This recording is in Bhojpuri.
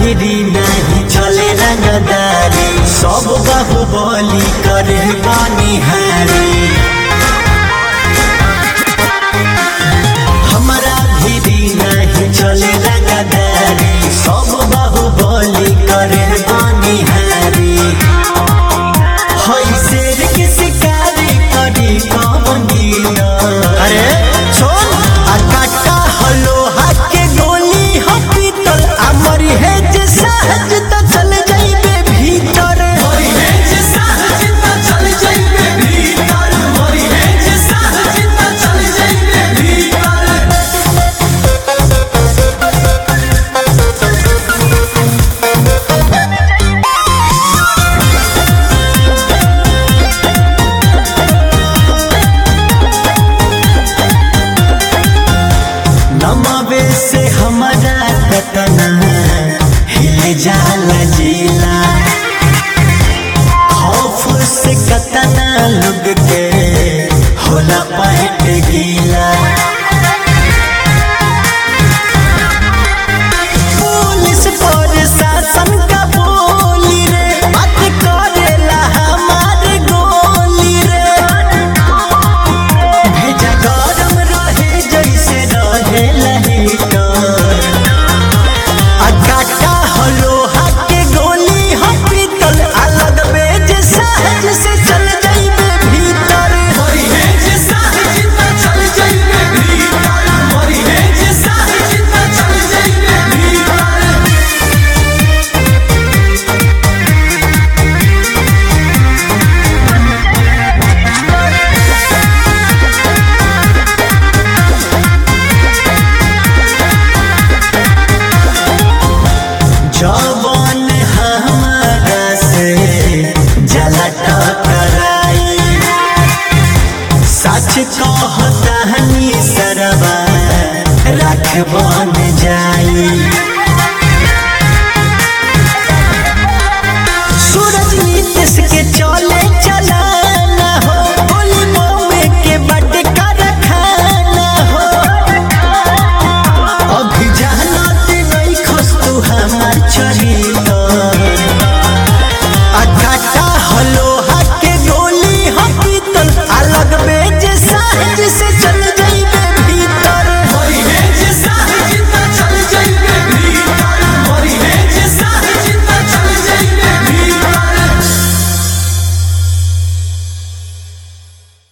भिरी नहीं चले रंगदारी सब बाहुबली करे बनिहारी हमारा भिरी नहीं चले रंगदारी सब बाहुबली करे बनिहारी हई शेर के शिकारी करी कौन गिना अरे सुन काटा हलोहा के गोली हो पीतल अमरी है जे सहज तो चल जाइबे भीतर मोरी है जे सहज तो चल जाइबे भीतर मोरी है जे सहज तो चल जाइबे भीतर नमावे से हमारा कतना हिल जाला जिला खौफ से कतना लोग के होला पैट गीला पुलिस प्रशासन का बोली रे बात करेला हमारे गोली रे भेजा गरम रहे जैसे रहे लहीटर काटा हलोहा के गोली हो पीतल अलग बेज सहज से चल जाइबे भीतर मोरी है जे सहज तो चल जाइबे भीतर मोरी है जे सहज तो चल जाइबे भीतर जवान हमारा से जला टकराई सच कहता हनी सरवा रखबो